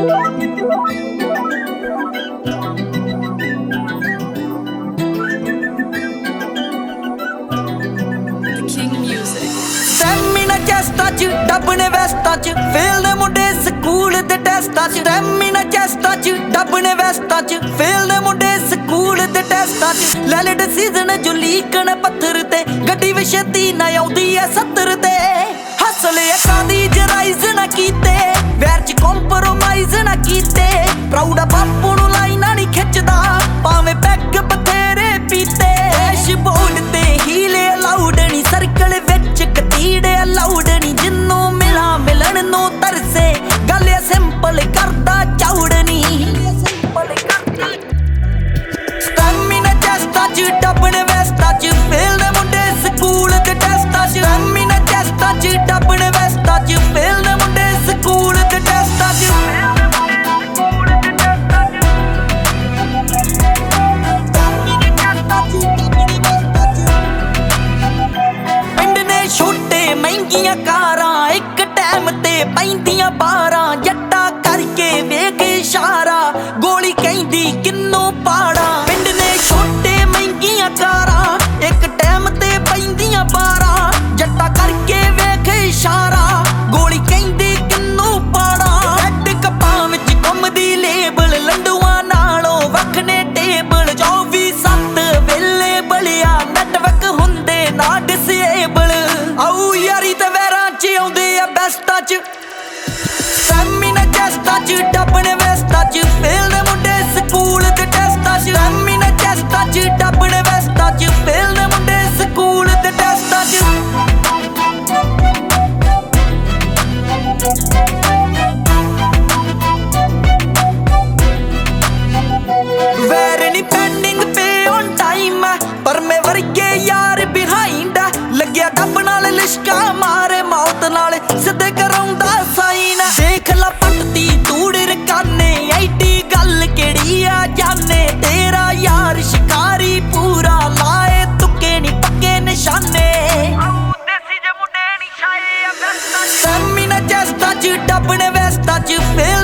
stamina ਚੈਸਟਾਂ ਚ ਡੱਬਣੇ ਵੈਸਟਾਂ ਚ fail ਦੇ ਮੁੰਡੇ ਸਕੂਲ ਦੇ ਟੈਸਟਾਂ ਚ ਸਟੈਮੀਨਾ ਚੈਸਟਾਂ ਚ ਡੱਬਣੇ ਵੈਸਟਾਂ ਚ ਫੇਲ ਦੇ ਮੁੰਡੇ ਸਕੂਲ ਦੇ ਟੈਸਟਾਂ ਚ ਲੈ ਲੈ ਡਿਸੀਜ਼ਨ ਜੋ ਲੀਕਣ ਪੱਥਰ ਤੇ ਗੱਡੀ ਵੀ ਛੇਤੀ ਨਾ ਆਉਂਦੀ ਐ 70 ਤੇ ਹਸਲੇ ਅੱਖਾਂ ਦੀ ਜਰਾਈਜ਼ ਨਾ ਕੀਤੇ ਵੈਰ ਚ ਕੰਪਰੋਮਾਈਜ਼ ਨਾ ਕੀਤੇ ਪ੍ਰਾਊਡ ਆ ਬਾਪੂ ਨੂੰ ਲਾਈਨਾਂ ਨਹੀਂ ਖਿੱਚਦਾ ਭਾਵੇਂ ਪੈਗ ਬਥੇਰੇ ਪੀਤੇ ਡੈਸ਼ਬੋਰਡ ਤੇ ਹੀਲੇ ਅਲਾਉਡ ਨਹੀਂ ਸਰਕਲ ਵਿੱਚ ਕਤੀੜੇ ਅਲਾਉਡ ਨਹੀਂ ਜਿੰਨੂੰ ਮਿਲਾਂ ਮਿਲਣ ਨੂੰ ਤਰਸੇ ਗੱਲ ਸਿੰਪਲ ਕਰਦਾ ਚੌੜ ਨਹੀਂ ਸਟੈਮੀਨਾ ਚੈਸਟਾਂ ਚ ਡੱਬਣੇ ਵੈਸਟਾਂ ਚ ਫੇਲ ਦੇ ਮੁੰਡੇ ਸਕੂਲ ਦੇ ਟੈਸਟਾਂ ਚ ਸਟੈਮੀਨਾ ਚੈਸਟਾਂ ਚ ਡੱਬਣੇ ਵੈਸਟਾਂ ਚ ਫੇਲ ਦੇ ਮੁੰਡੇ ਸਕੂਲ ਦੇ ਟੈਸਟਾਂ ਚ ਪਿੰਡ ਨੇ ਛੋਟੇ ਮਹਿੰਗੀਆਂ ਕਾਰਾਂ ਇੱਕ ਟਾਈਮ ਤੇ ਪੈਂਦੀਆਂ 12 ਜੱਟਾ ਕਰਕੇ ਵੇਖ ਇਸ਼ਾਰਾ ਗੋਲੀ ਕਹਿੰਦੀ ਕਿੰਨੂ ਪਾੜਾ ਪਿੰਡ ਨੇ ਛੋਟੇ ਮਹਿੰਗੀਆਂ ਕਾਰਾਂ ਇੱਕ ਟਾਈਮ ਤੇ ਪੈਂਦੀਆਂ 12 ਜੱਟਾ ਕਰਕੇ ਵੇਖ ਇਸ਼ਾਰਾ ਗੋਲੀ ਕਹਿੰਦੀ ਕਿੰਨੂ ਪਾੜਾ ਹੈਡ ਕੱਪਾਂ ਵਿੱਚ ਘੁੰਮਦੀ ਲੇਬਲ ਲੰਡੂਆਂ ਨਾਲੋਂ ਵੱਖ ਨੇ ਟੇਬਲ 24/7 ਵੇਲੇ ਬਲਿਆ ਨੈਟਵਰਕ ਹੁੰਦੇ ਨਾ ਡਿਸੇਬਲ ਆਉ ਯਾਰੀ ਤੇ ਵੈਰਾਂ ਚ ਆਉਂਦੇ ਆ ਬੈਸਟਾਂ ਚ ਸਟੈਮੀਨਾ ਚੈਸਟਾਂ ਚ ਡੱਬਣੇ ਵੈਸਟਾਂ ਚ ਫੇਲ ਦੇ ਮੁੰਡੇ ਸਕੂਲ ਦੇ ਟੈਸਟਾਂ ਚ ਸਟੈਮੀਨਾ ਚੈਸਟਾਂ ਚ ਡੱਬਣੇ ਵੈਸਟਾਂ ਚ ਫੇਲ ਦੇ ਮੁੰਡੇ ਸਕੂਲ ਦੇ ਟੈਸਟਾਂ ਚ ਵੈਰ ਨੀ ਪੈਂਡਿੰਗ ਪੇ ਔਨ ਟਾਈਮ ਪਰ ਮੈਂ ਵਰਗੇ ਯਾਰ ਬਿਹਾਈਂਡ ਲੱਗਿਆ ਡੱਬ ਨਾਲ ਲਿਸ਼ਕਾ ਮਾਰੇ ਮੌਤ ਨਾਲ ਸਿੱਧੇ ਕਰਾਉਂਦਾ ਸਾਈਨ ਦੇਖ ਲਾ ਪੱਟਦੀ ਧੂੜ ਰਕਾਨੇ ਐਡੀ ਗੱਲ ਕਿਹੜੀ ਆ ਜਾਣੇ ਤੇਰਾ ਯਾਰ ਸ਼ਿਕਾਰੀ ਪੂਰਾ ਲਾਏ ਤੁੱਕੇ ਨੀ ਪੱਕੇ ਨਿਸ਼ਾਨੇ ਦੇਸੀ ਜੇ ਮੁੰਡੇ ਨੀ ਛਾਏ ਆ ਵੈਸਟਾਂ ਚ ਸਟੈਮੀਨਾ ਚੈਸਟਾਂ ਚ ਡੱਬਣੇ ਵੈਸਟਾਂ ਚ ਫੇਲ